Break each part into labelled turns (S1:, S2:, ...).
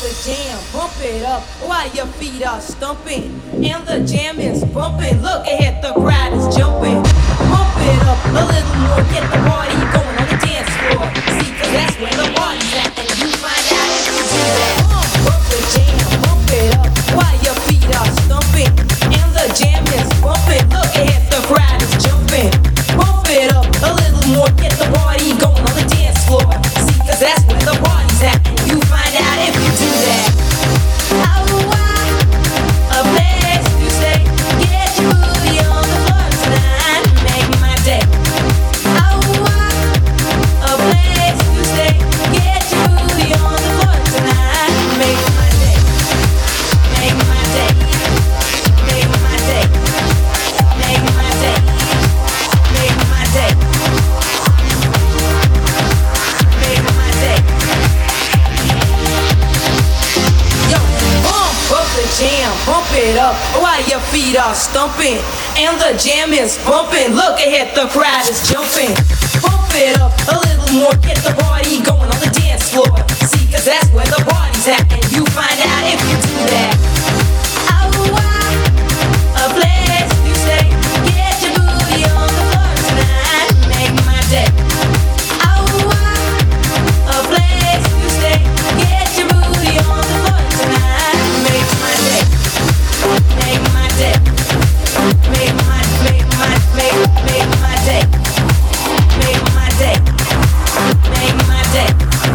S1: the jam, bump it up while your feet are stumping. And the jam is bumping, look ahead, the crowd is jumping. Bump it up a little more, get the party going on the dance floor. See, cause that's where the party's at, and you find out if you do that. Bump the jam, bump it up while your feet are stumping. And the jam is bumping, look ahead, the crowd is jumping. Bump it up a little more, get the party going on the dance floor. See, cause that's where the party's at, and you find out if you do that. A place to stay, get your booty on the floor tonight, make my day. A place to stay, get your booty on the floor tonight, make my day. Make my day. Make my day. Make my day. Make my day. Make my day. Yo, bump up the jam, bump it up while your feet are stumping. And the jam is bumping, look ahead, the crowd is jumping. Bump it up a little more, get the party going on the dance floor. See, cause that's where the party's at, and you find out if you do that. A place to stay, get your booty on the floor tonight, make my day. A place to stay, get your booty on the floor tonight, make my day. Make my day. Make my day. Make my day. Make my day. Make my day.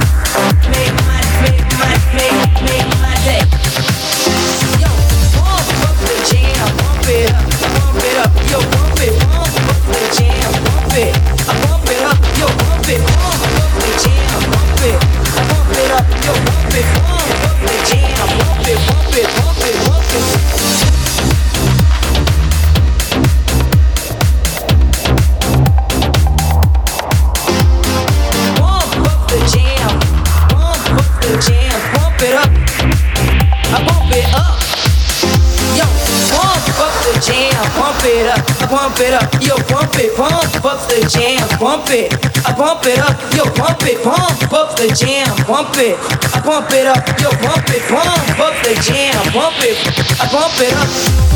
S1: Make my day. Yo, bump up the jam, bump it up, yo, bump it up the jam, bump it, I bump it up, yo, bump it up the jam, bump it, I bump it up, yo, bump it up the jam, bump it, bump it, bump it, bump it. Bump it up, I bump it up. Yo, bump up the jam, bump it up, I bump it up. Yo, bump up the jam, bump it, I bump it up. Yo, bump up the jam, bump it, I bump it up. Yo, bump up the jam, bump it, I bump it up.